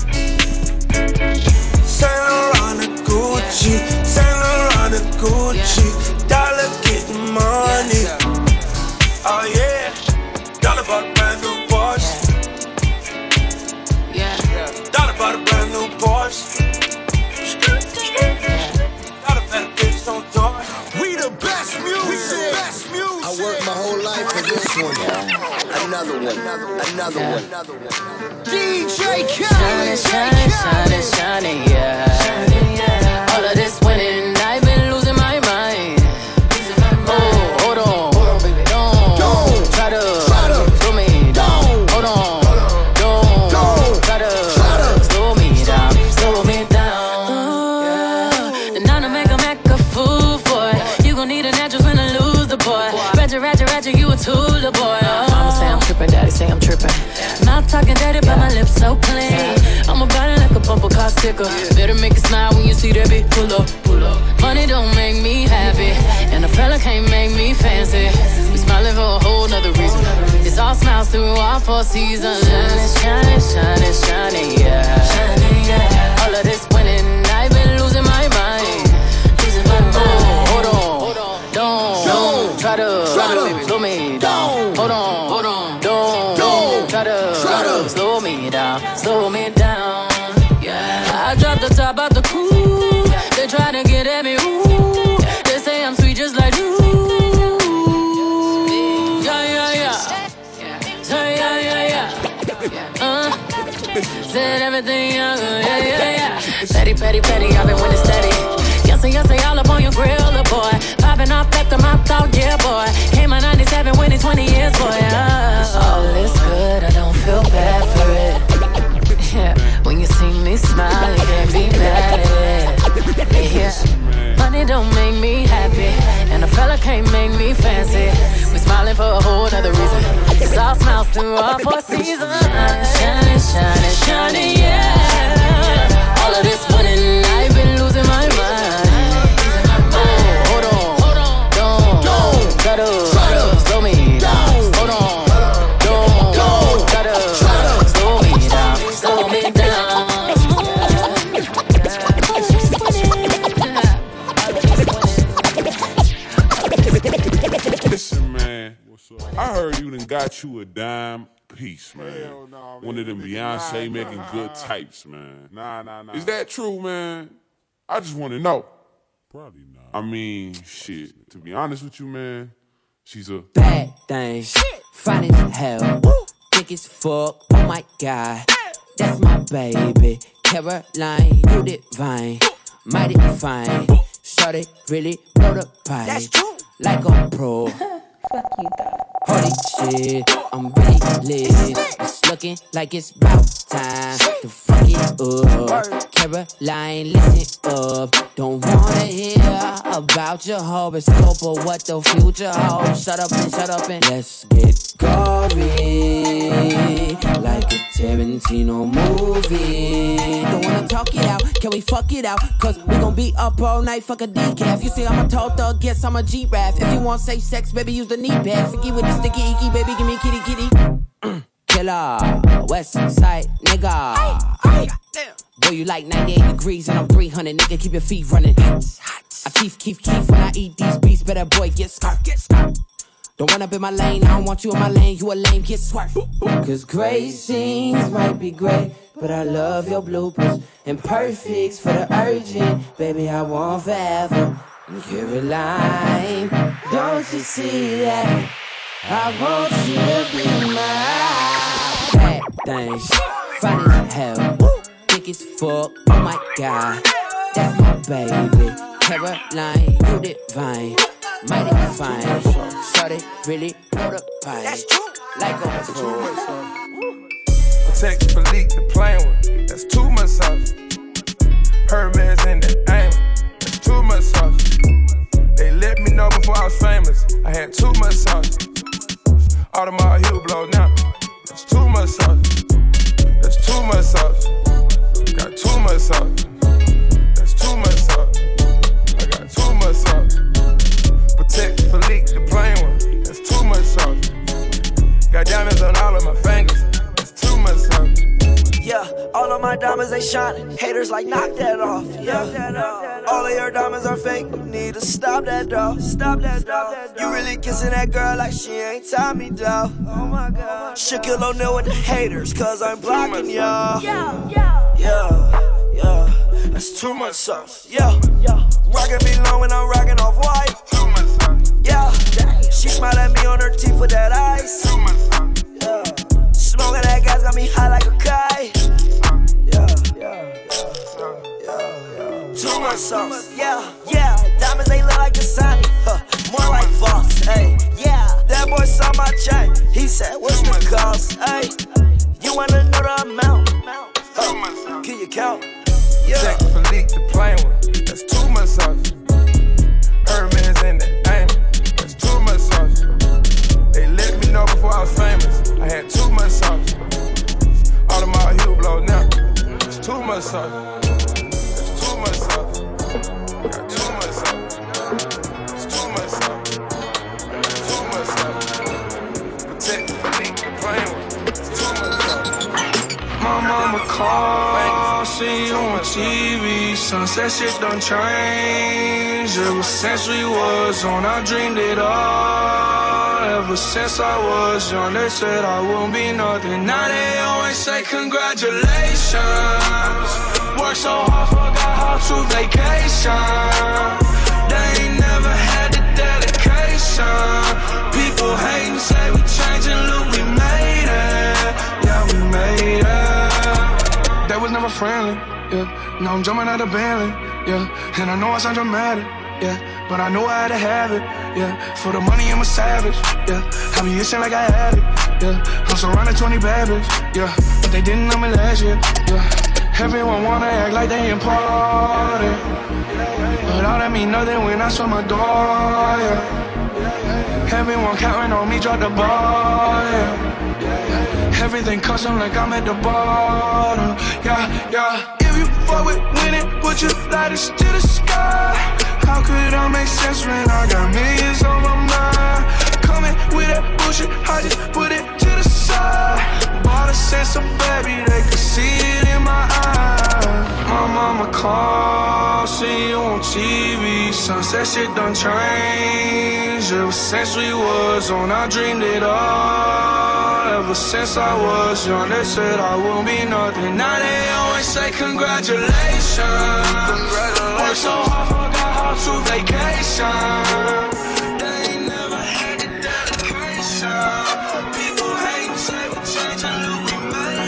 Saint Laurent and Gucci. Saint Laurent and Gucci. Dollar getting money. Oh yeah. Dollar bought a brand new Porsche. Dollar bought a brand new Porsche. Dollar met a bitch on tour. We the best music. I worked my whole life for this one. Another one. DJ Khaled. Shining, yeah. All of this winning, I've been losing my mind. Oh, hold on, don't try to slow me down. Hold on, don't try to slow me down. And now to make a fool for it. You gon' need a natural friend to lose the boy. Ratchet, you a tool, the boy. Mama say I'm trippin', daddy say I'm trippin'. Mouth talking dirty, but my lips so clean. I'm about it like a bumper car sticker. Better make it smile when you see that bitch pull up. Money don't make me happy, and a fella can't make me fancy. We smiling for a whole nother reason. It's all smiles through all 4 seasons. Shining, yeah. All of this winning, I've been losing my mind. Oh, hold on, don't try to slow me down. Hold on, don't try to slow me down. Yeah, I dropped the top out the coupe. They try to get at me, ooh. They say I'm sweet just like you. Yeah. Said everything, yeah. Petty, I've been winning steady. Yes, all up on your grill, the boy. Popping off after my thought, yeah, boy. Came out 97, winning 20 years, boy. All is good, I don't feel bad for it. Yeah, when you see me smile, you can't be mad at it. Yeah, money don't make me happy, and a fella can't make me fancy. We smiling for a whole nother reason. It's all smiles through all 4 seasons. Shining, yeah. All of this winning, I've been losing my mind. Oh, hold on, don't try to slow me down. Hold on, don't try to slow me down. Listen, man, I heard you done got you a dime piece, man. Nah, one of them Beyonce making good types, man. Nah. Is that true, man? I just want to know. Probably not. I mean, shit, to be honest with you, man, she's a bad thing. Fine as hell. Thick as fuck. Oh my God. That's my baby. Caroline, you divine. Mighty fine. Shorty really blow the pipe. That's true. Like a pro. Fuck you, dog. Holy shit, I'm really lit. It's looking like it's about time to fuck it up. Caroline, listen up. Don't wanna hear about your horoscope or what the future holds. Shut up and let's get gory, like a Tarantino movie. Don't wanna talk it out, can we fuck it out? Cause we gon' be up all night, fuck a decaf. You say I'm a tall thug, guess I'm a G-Rap. If you want safe sex, baby, use the knee pad. Sticky with the sticky icky, baby, give me kitty. Killer, West Side nigga. Boy, you like 98 degrees and I'm 300, nigga, keep your feet running. I keef when I eat these beats, better boy, get skirt. Don't run up in my lane, I don't want you in my lane, you a lame, get swerved. Cause great scenes might be great, but I love your bloopers. And perfects for the urgent, baby, I want forever. Caroline, don't you see that? I want you to be mine. Bad things, funny as hell, thick as fuck, oh my god. That's my baby, Caroline, you divine, mighty fine. Shorty really know the pipe, that's true. Like a pro. Protect Philippe, the plain one, that's too much sauce. Hermes in the aim, that's too much sauce. They let me know before I was famous, I had too much sauce. Audemars heel blow now, that's too much sauce. That's too much sauce. Got too much sauce. That's too much sauce. I got too much sauce. Protect Philippe, the plain one, that's too much sauce. Got diamonds on all of my fingers, that's too much sauce. Yeah, all of my diamonds, they shining. Haters like, knock that off. Yeah, all of your diamonds are fake. You need to stop that, dog. Stop that, dog. You really kissing that girl like she ain't Tommy, dog. Oh my God. Shaquille O'Neal with the haters, cause I'm blocking y'all. Yeah, that's too much sauce. Yeah, rockin' me long when I'm rockin' off white. Too much sauce. Yeah, she smiled at me on her teeth with that ice. Too much sauce. Yeah, smoking that gas got me high like a kite. Too much sauce, yeah. Diamonds, they look like Dasani, more like Voss, hey. Yeah, that boy saw my chain. He said, what's the cost, hey? You wanna know the amount? Can you count? Yeah. Check Philippe, the plain one, that's too much sauce. Hermes in the aim, that's too much sauce. They let me know before I was famous, I had too much sauce. Audemars heel blow now, that's too much sauce. My mama called, see you on TV. Sunset shit done changed. Ever since we was on, I dreamed it all. Ever since I was young, they said I wouldn't be nothing. Now they always say congratulations. Worked so hard, forgot how to vacation. They ain't never had the dedication. People hating, say we changing, look, we made it. Yeah, we made it. They was never friendly, yeah. Now I'm jumping out of Bentley, yeah. And I know I sound dramatic, yeah. But I know I had to have it, yeah. For the money, I'm a savage, yeah. I be itching like I had it, yeah. I'm surrounded 20 bad bitches, yeah. But they didn't know me last year, yeah. Everyone wanna act like they important, but all that mean nothing when I saw my door, yeah. Everyone counting on me, drop the ball, yeah. Everything custom like I'm at the bottom, yeah. If you fuck with winning, put your lighters to the sky. How could I make sense when I got millions on my mind? Coming with that bullshit, I just put it to the side. Bought a sense of baby, they could see it in my eyes. My mama called, see you on TV. Sunset shit done changed. Ever since we was on, I dreamed it all. Ever since I was young, they said I wouldn't be nothing. Now they always say congratulations. Worked so hard, forgot how to vacation. They ain't never had the dedication. People hate, say we changing, look, we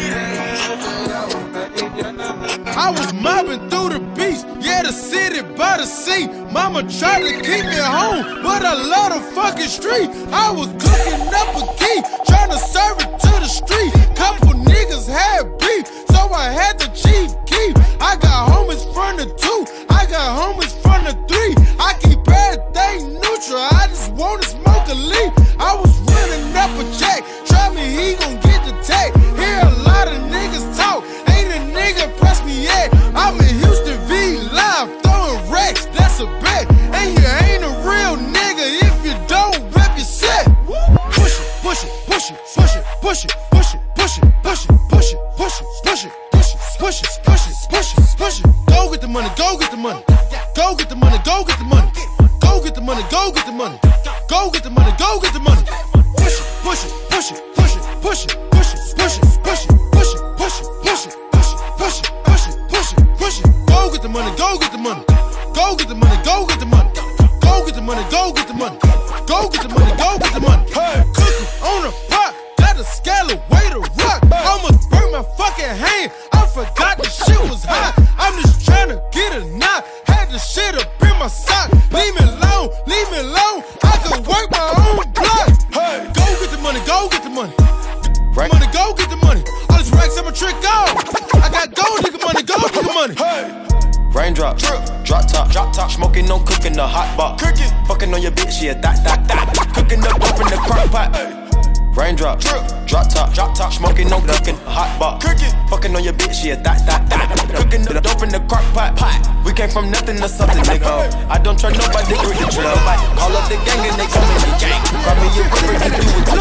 made it. I was mobbing through the beach, yeah, the city by the sea. Mama tried to keep me home, but I love the fucking street. I was cooking up a key, trying to serve it to the street. Couple niggas had beef, so I had the chief keep. I got homies from the 2, I got homies from the 3. I keep everything neutral, I just wanna smoke a leaf. I was running up a check, try me, he gon' get the tag. Hear a lot of niggas talk, ain't a nigga press me yet. I'm in Houston V live, throwing racks, that's a bet. And you ain't a real nigga if you don't rep your set. Push it, push it, push it, push it, push it, push it, push it, push it, push it, push it, push it, push it, push it, push it, push it, push it. Go get the money, go get the money. Go get the money, go get the money. Go get the money, go get the money. Go get the money, go get the money. Push it, push it, push it, push it, push it, push it, push it, push it, push it, push it, push it, push it, push it, push it, push it, push it. Go get the money, go get the money. Go get the money, go get the money. go get the money, go get the money. Go get the money, go get the money. Cooking on the pot, got a scale way to rock. Almost broke my fucking hand, I forgot the shit was hot. I'm just trying to get a knot, had the shit up in my sock. Leave me alone, I can work my own block. Go get the money, go get the money. Money, go get the money. All these racks, I'm a trick off. I got gold nigga money, go get the money. Raindrop, drop top, smoking, no cooking, the hot pot. Fucking on your bitch, yeah, that. Cooking up, open the crock pot. Raindrop, drop top, smoking, no cooking, hot pot. Fucking on your bitch, yeah, that. Cooking up, open the crock pot. We came from nothing to something, nigga. I don't trust nobody, grip the drill. Call up the gang and they come in the gang. Grab me your river, you do with the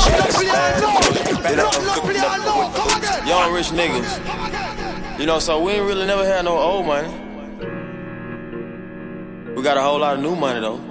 shit. Young rich niggas. You know, so we ain't really never had no old money. We got a whole lot of new money though.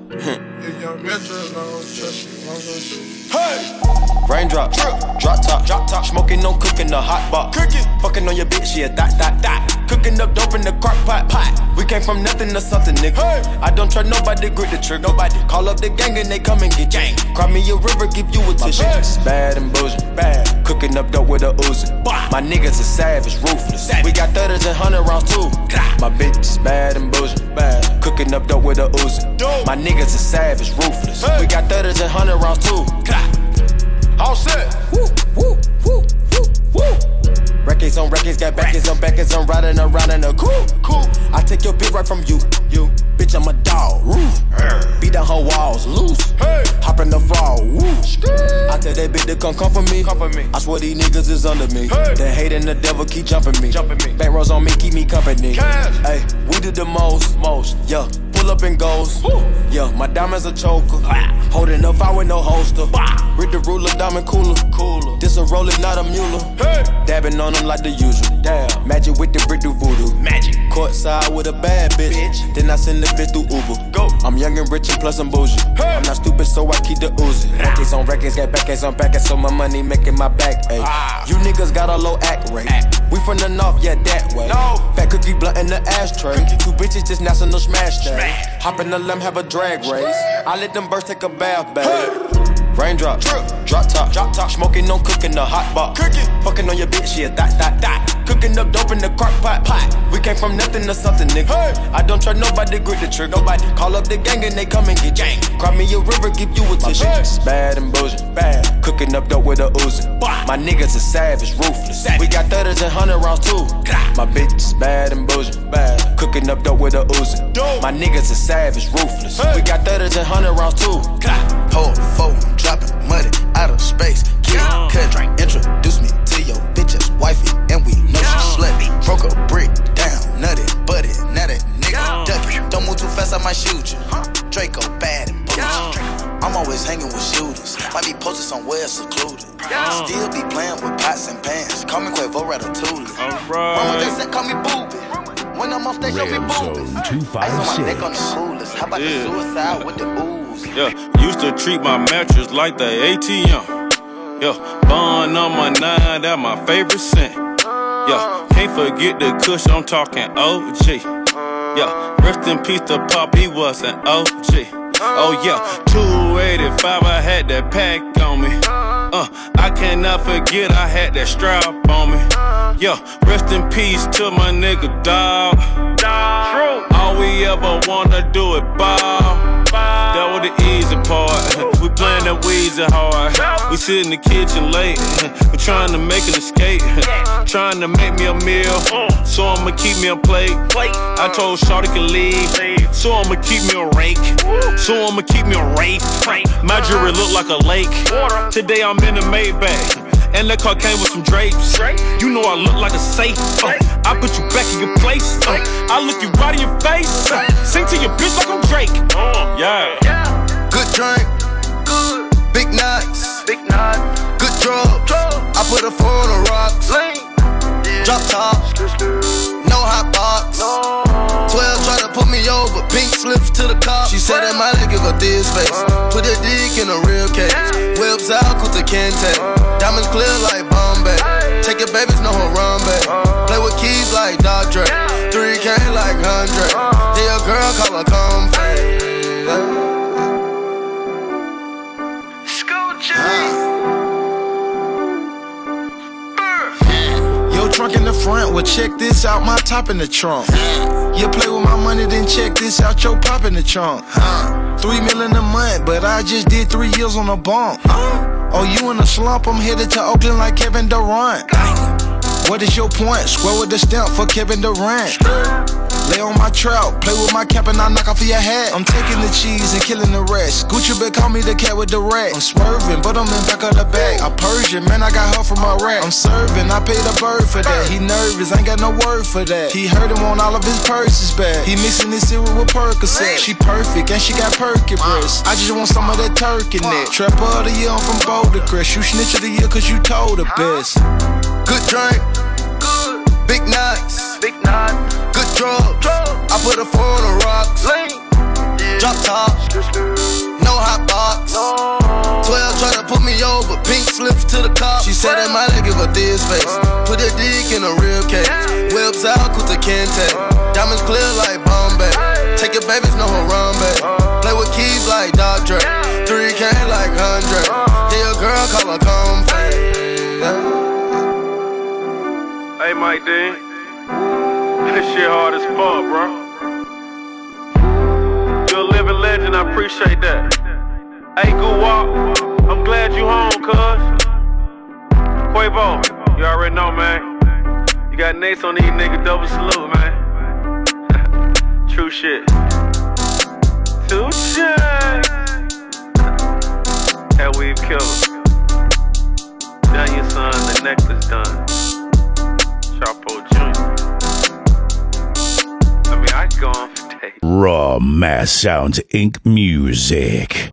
Raindrop, drop top, smoking, no cooking, the hot pot. Fucking on your bitch, yeah, that. Cooking up dope in the crock pot. We came from nothing to something, nigga. I don't trust nobody, grip the trick. Nobody call up the gang and they come and get gang. Cry me a river, give you a tissue. It's bad and bullshit, bad. Cooking up dope with a Uzi. My niggas is savage, ruthless. We got 30s and 100 rounds too. My bitch is bad and bullshit, bad. Cooking up dope with a Uzi. My niggas is savage, ruthless. We got 30s and 100 rounds too. All set. Woo. Records on records, got backers on backers. I'm riding around in a coupe. I take your bitch right from you. Bitch, I'm a dog. Beat down her walls, loose. Hop in the fall. I tell that bitch to come for me. I swear these niggas is under me. The hate and the devil keep jumping me. Back rows on me, keep me company. Hey, we did the most. Yeah, pull up and goes. Yeah, my diamonds a choker. Holding up, I with no holster. Read the ruler, diamond cooler. This a roller, not a mule. Dabbing on them like the usual. Magic with the brick do voodoo. Courtside with a bad bitch. Then I send the bitch through Uber. I'm young and rich and plus I'm bougie. I'm not stupid, so I keep the Uzi. Records on records, got backers on backers, so my money making my back ache. You niggas got a low act rate. We from the north, yeah, that way. Fat cookie blunt in the ashtray. Two bitches just national smash day. Hop in the limb, have a drag race. I let them birds take a bath, babe. Raindrop, drop top, smoking, no cooking, the hot pot. Fucking on your bitch, yeah, that. Cooking up dope in the crock pot. We came from nothing to something, nigga. I don't trust nobody, grip the trick. Nobody call up the gang and they come and get gang. Cry me a river, give you a tissue. It's bad and bullshit, bad. Cooking up dope with a Uzi. My niggas is savage, ruthless. We got 30s and 100 rounds too. My bitch is bad and bullshit, bad. Cooking up dope with a Uzi. My niggas is savage, ruthless. We got 30s and 100 rounds too. Hold phone, dropping money out of space. Kid, cut, introduce me to your bitch's wifey, and we know she slutty. Broke a brick down, nutty, buddy, now that nigga ducky. Don't move too fast, I might shoot you. Draco bad and bougie. I'm always hanging with shooters. Might be posted somewhere secluded. Still be playing with pots and pans. Call me Quavo Ratatouille. Mama just said call me Booby. When I'm on stage, I'll be booming. I got my neck on the coolest. How about the suicide with the booze? Yeah, used to treat my mattress like the ATM. Yeah, bond on my 9, that my favorite scent. Yeah, can't forget the kush, I'm talking OG. Yeah, rest in peace to Pop, he was an OG. Oh yeah, 285, I had that pack on me. I cannot forget I had that strap on me. Yeah, rest in peace to my nigga dog. All we ever wanna do is ball. That was the easy part. We playing that Weezy hard. We sit in the kitchen late. We trying to make an escape. Trying to make me a meal. So I'ma keep me a plate. I told Shawty can leave. So I'ma keep me a rake. So I'ma keep me a rake. My jewelry look like a lake. Today I'm in a Maybach. And that car came with some drapes. You know I look like a safe. I put you back in your place. I look you right in your face. Sing to your bitch like I'm Drake. Yeah. Good drink. Good. Big nuts. Good drugs. I put a 4 on the rocks. Drop top. No hot box. 12 try to put me over. Pink slips to the cop. She said that my leg give her this face. Put a dick in a real case. Whips out, Kuta Kente. Diamonds clear like Bombay. Take your babies, no Harambe. Play with keys like Dr. 3K like 100. Then your girl call her comfort. check this out, my top in the trunk. You play with my money, then check this out, your pop in the trunk. $3 million a month, but I just did 3 years on a bump. Oh, you in a slump, I'm headed to Oakland like Kevin Durant. What is your point? Square with the stamp for Kevin Durant. Lay on my trout, play with my cap and I knock off your hat. I'm taking the cheese and killing the rest. Gucci bet call me the cat with the rat. I'm swerving, but I'm in back of the bag. I'm Persian, man, I got her from Iraq. I'm serving, I paid a bird for that. He nervous, ain't got no word for that. He heard him on all of his purses back. He mixing his cereal with Percocet. She perfect and she got perky breasts. I just want some of that turkey neck. Trapper of the year, I'm from Boulder Crest. You snitch of the year cause you told the best. Good drink, big nuts, good drugs. I put a 4 on the rocks. Drop top, no hot box. 12 try to put me over, pink slips to the cop. She said that might give a this face. Put a dick in a real case. Whips out, Kuta Kente. Diamonds clear like Bombay. Take your babies, no Harambe. Play with keys like Dr. Dre. 3K like 100. Yeah, your girl call her comfy. Hey, Mike Dean, this shit hard as fuck, bro. You're a living legend, I appreciate that. Hey, Guwap, I'm glad you home, cuz. Quavo, you already know, man. You got Nates on these niggas, double salute, man. True shit. Touche. Hell, we've killed him. Done your son, the necklace done. Chapo Jr. I mean, I can go on for days. Raw Mass Sounds Inc. Music.